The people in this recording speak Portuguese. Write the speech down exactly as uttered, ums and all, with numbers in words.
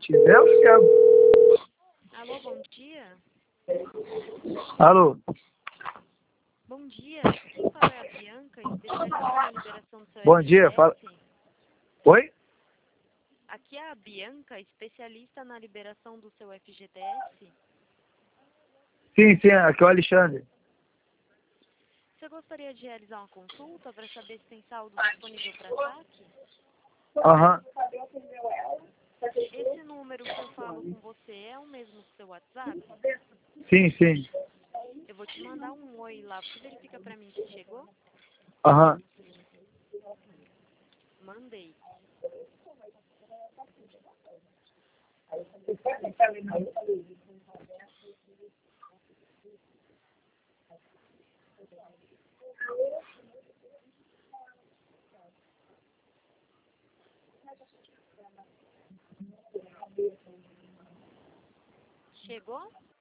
tiver, eu chego. Alô, bom dia. Alô? Bom dia. Quem fala é a Bianca, especialista na liberação do seu Bom dia, fala... F G T S. Oi? Aqui é a Bianca, especialista na liberação do seu F G T S. Sim, sim, aqui é o Alexandre. Você gostaria de realizar uma consulta para saber se tem saldo disponível para saque? Aham. Esse número que eu falo com você é o mesmo que seu WhatsApp? Sim, sim. Eu vou te mandar um oi lá. Você verifica para mim se chegou? Aham. Mandei. Chegou?